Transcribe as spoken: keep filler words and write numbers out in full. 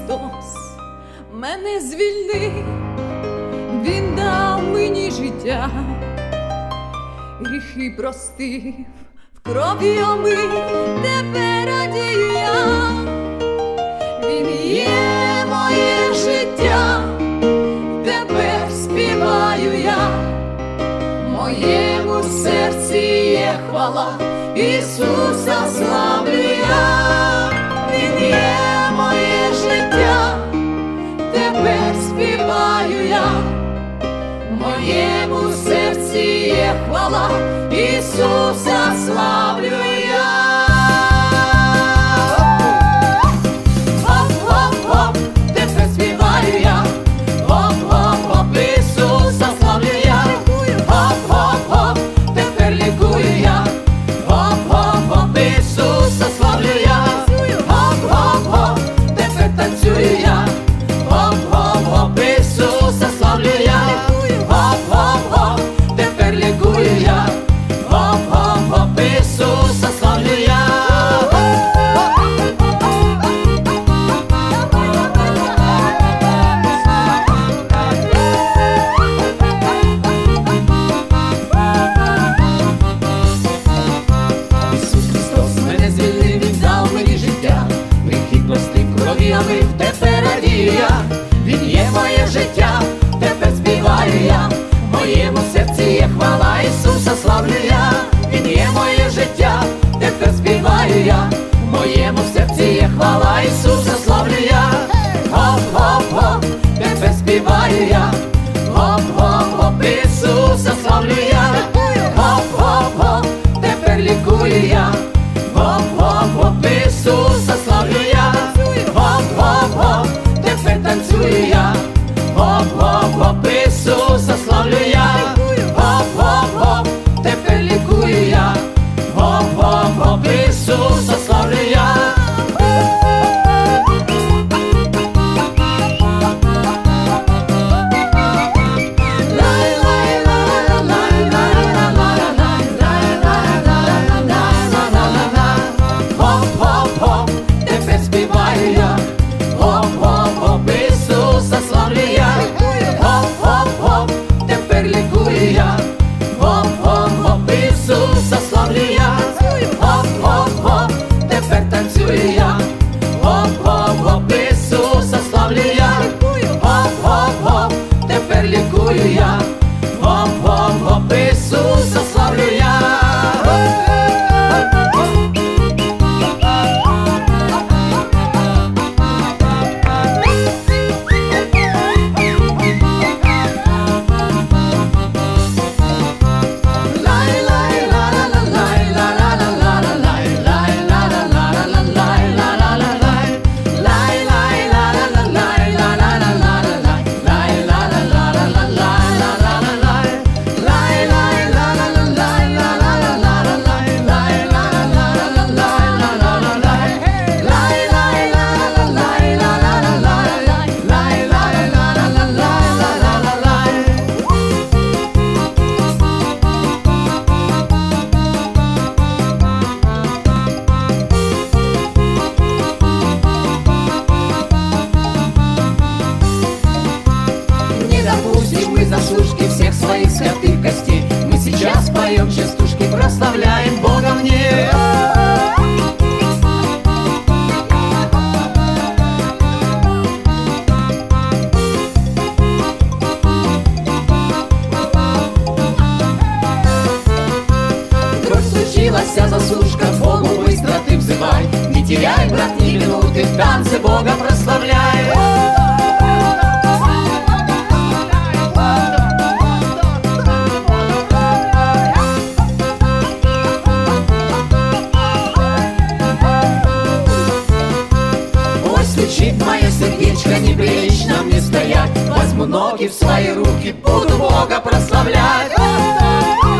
Христос мене звільнив, Він дав мені життя, гріхи простив, в крові омив, тепер радію я. Він є моє життя, тепер співаю я, в моєму серці є хвала, Ісуса славлю я. Він є моє життя, тепер співаю я, в моєму серці є хвала, Ісуса славлю я. Хоп-хоп-хоп, тепер співаю я, хоп-хоп-хоп, Ісуса славлю я. Хоп-хоп-хоп, тепер лікую я, хоп-хоп-хоп, Ісуса славлю я. Хоп-хоп-хоп, тепер танцюю я, хоп-хоп-хоп, Ісуса славлю я. Хоп-хоп-хоп, тепер лікую я, хоп-хоп-хоп, Ісуса славлю я. Ісус Христос мене звільнив, Він дав мені життя, гріхи простив, крові омив, тепер радію я. Він є моє життя, тепер співаю я, в моєму серці є хвала, Ісуса славлю я. Він є моє життя, тепер співаю я, в моєму серці є хвала, Ісуса славлю я. Хоп-хоп-хоп, тепер співаю я, хоп-хоп-хоп, Ісуса славлю я. Хоп-хоп-хоп, тепер лікую я, хоп-хоп-хоп, Ісуса славлю я. Хоп-хоп-хоп, тепер танцюю я, хоп-хоп-хоп, Ісуса славлю я. Хоп-хоп-хоп, тепер лікую я, хоп-хоп-хоп, Ісуса славлю я. Хоп-хоп-хоп, тепер співаю я, хоп-хоп-хоп, Ісуса славлю я. Хоп-хоп-хоп, тепер лікую я, хоп-хоп-хоп, Ісуса славлю я. Хоп-хоп-хоп, тепер танцюю я, хоп-хоп-хоп, Ісуса славлю я. Хоп-хоп-хоп, тепер лікую я, хоп-хоп-хоп, Ісуса славлю я. Мы заслужки всех своих святых гостей, мы сейчас поем частушки, прославляем Бога в ней. Вдруг случилась заслужка, Богу быстро ты взывай, не теряй, брат, ни минуты, в танце Бога прославляй. Стучит мое сердечко, неприлично мне стоять, возьму ноги в свои руки, буду Бога прославлять.